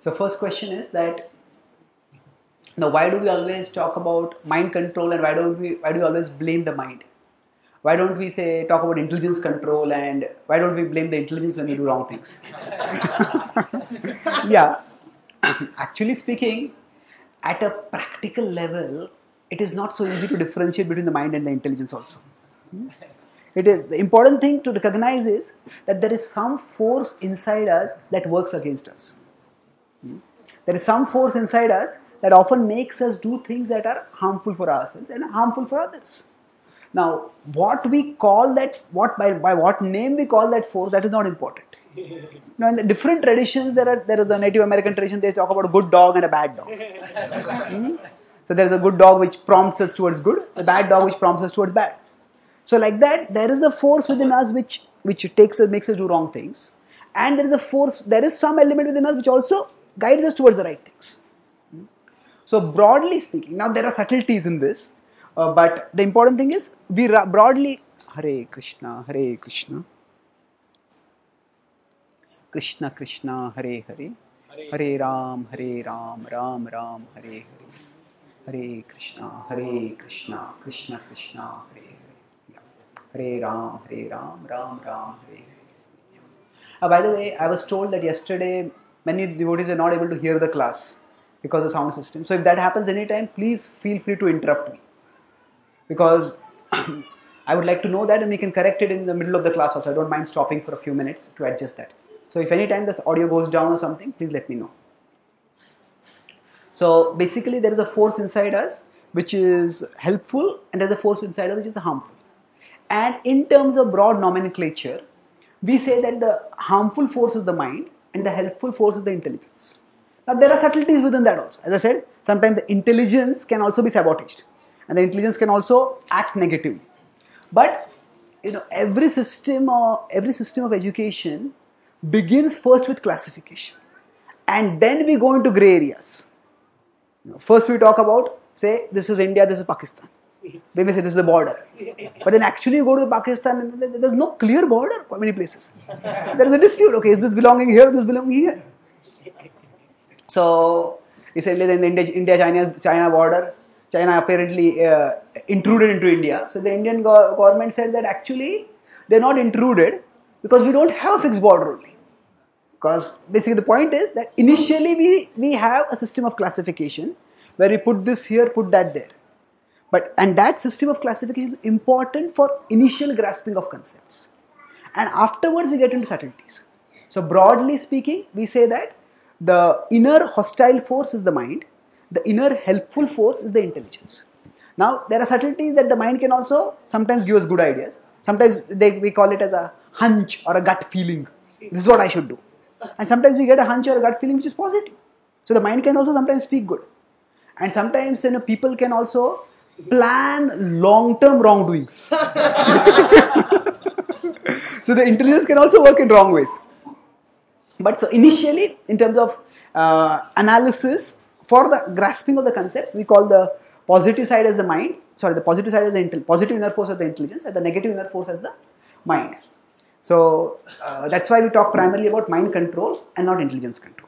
So first question is that now why do we always talk about mind control and why do we always blame the mind? Why don't we say talk about intelligence control and why don't we blame the intelligence when we do wrong things? Yeah, actually speaking, at a practical level, it is not so easy to differentiate between the mind and the intelligence also. It is the important thing to recognize is that there is some force inside us that works against us. There is some force inside us that often makes us do things that are harmful for ourselves and harmful for others. Now, what we call that, by what name we call that force, that is not important. Now, in the different traditions, there is the Native American tradition. They talk about a good dog and a bad dog. So there is a good dog which prompts us towards good, the bad dog which prompts us towards bad. So like that, there is a force within us which makes us do wrong things, and there is some element within us which also guides us towards the right things. So broadly speaking, now there are subtleties in this, but the important thing is we broadly Hare Krishna, Krishna Krishna, Hare Hare, Hare Ram, Ram Ram, Hare Hare, Hare Krishna, Krishna Krishna, Hare Hare, Hare Ram, Ram Ram, Hare Hare. By the way, I was told that yesterday many devotees were not able to hear the class because of the sound system. So if that happens anytime, please feel free to interrupt me, because I would like to know that and we can correct it in the middle of the class also. I don't mind stopping for a few minutes to adjust that. So if any time this audio goes down or something, please let me know. So basically there is a force inside us which is helpful and there is a force inside us which is harmful. And in terms of broad nomenclature, we say that the harmful force is the mind and the helpful force is the intelligence. Now there are subtleties within that also. As I said, sometimes the intelligence can also be sabotaged and the intelligence can also act negatively. But every system of education begins first with classification, and then we go into grey areas. First we talk about, say, this is India, this is Pakistan. They may say this is the border, but then actually you go to Pakistan and there's no clear border for many places. There is a dispute. Okay, is this belonging here? This belonging here? So recently in the India-China border, China apparently intruded into India. So the Indian government said that actually they're not intruded because we don't have a fixed border only. Because basically the point is that initially we have a system of classification where we put this here, put that there. And that system of classification is important for initial grasping of concepts. And afterwards we get into subtleties. So broadly speaking, we say that the inner hostile force is the mind, the inner helpful force is the intelligence. Now there are subtleties that the mind can also sometimes give us good ideas. Sometimes we call it as a hunch or a gut feeling. This is what I should do. And sometimes we get a hunch or a gut feeling which is positive. So the mind can also sometimes speak good. And sometimes people can also plan long-term wrongdoings. So the intelligence can also work in wrong ways. But so initially, in terms of analysis, for the grasping of the concepts, we call the positive side as the mind, the positive side as the positive inner force as the intelligence, and the negative inner force as the mind. So that's why we talk primarily about mind control and not intelligence control.